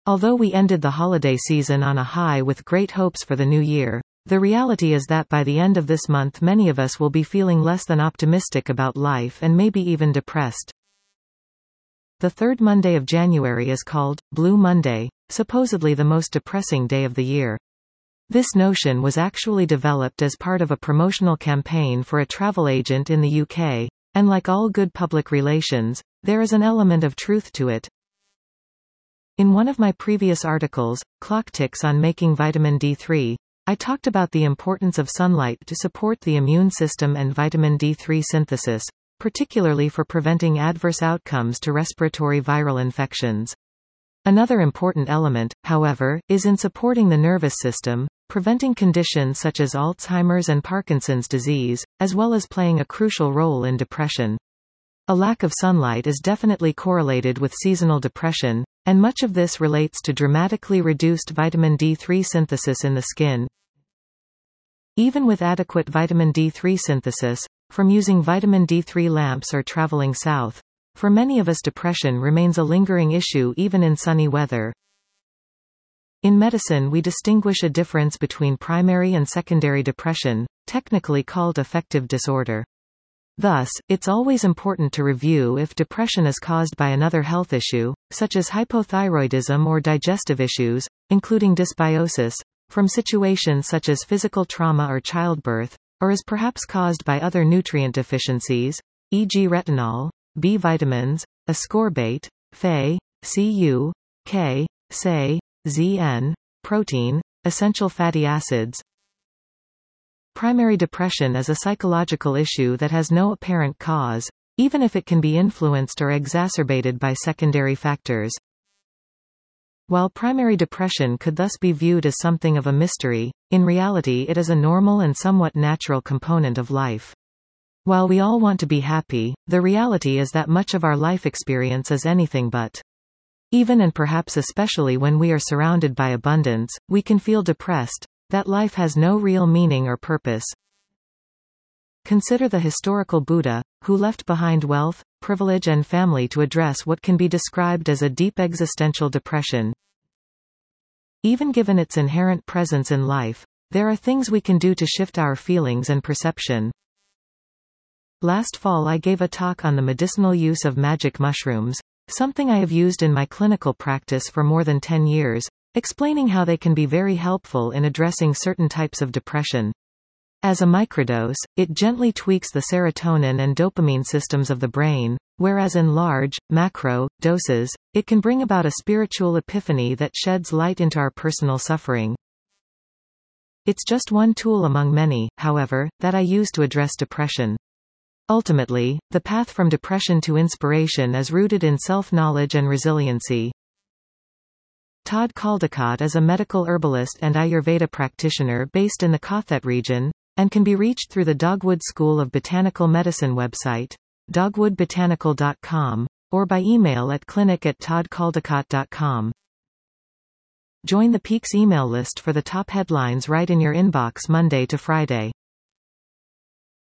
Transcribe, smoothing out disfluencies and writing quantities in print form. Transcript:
Although we ended the holiday season on a high with great hopes for the new year, the reality is that by the end of this month many of us will be feeling less than optimistic about life and maybe even depressed. The third Monday of January is called Blue Monday, supposedly the most depressing day of the year. This notion was actually developed as part of a promotional campaign for a travel agent in the UK, and like all good public relations, there is an element of truth to it. In one of my previous articles, Clock Ticks on Making Vitamin D3, I talked about the importance of sunlight to support the immune system and vitamin D3 synthesis, particularly for preventing adverse outcomes to respiratory viral infections. Another important element, however, is in supporting the nervous system, preventing conditions such as Alzheimer's and Parkinson's disease, as well as playing a crucial role in depression. A lack of sunlight is definitely correlated with seasonal depression, and much of this relates to dramatically reduced vitamin D3 synthesis in the skin. Even with adequate vitamin D3 synthesis, from using vitamin D3 lamps or traveling south, for many of us depression remains a lingering issue even in sunny weather. In medicine we distinguish a difference between primary and secondary depression, technically called affective disorder. Thus, it's always important to review if depression is caused by another health issue, such as hypothyroidism or digestive issues, including dysbiosis, from situations such as physical trauma or childbirth, or is perhaps caused by other nutrient deficiencies, e.g. retinol, B vitamins, ascorbate, Fe, Cu, K, Se, Zn, protein, essential fatty acids. Primary depression is a psychological issue that has no apparent cause, even if it can be influenced or exacerbated by secondary factors. While primary depression could thus be viewed as something of a mystery, in reality it is a normal and somewhat natural component of life. While we all want to be happy, the reality is that much of our life experience is anything but. Even and perhaps especially when we are surrounded by abundance, we can feel depressed, that life has no real meaning or purpose. Consider the historical Buddha, who left behind wealth, privilege and family to address what can be described as a deep existential depression. Even given its inherent presence in life, there are things we can do to shift our feelings and perception. Last fall I gave a talk on the medicinal use of magic mushrooms, something I have used in my clinical practice for more than 10 years, explaining how they can be very helpful in addressing certain types of depression. As a microdose, it gently tweaks the serotonin and dopamine systems of the brain, whereas in large, macro, doses, it can bring about a spiritual epiphany that sheds light into our personal suffering. It's just one tool among many, however, that I use to address depression. Ultimately, the path from depression to inspiration is rooted in self-knowledge and resiliency. Todd Caldicott is a medical herbalist and Ayurveda practitioner based in the Kathet region, and can be reached through the Dogwood School of Botanical Medicine website, dogwoodbotanical.com, or by email at clinic@toddcaldicott.com. Join the Peaks email list for the top headlines right in your inbox Monday to Friday.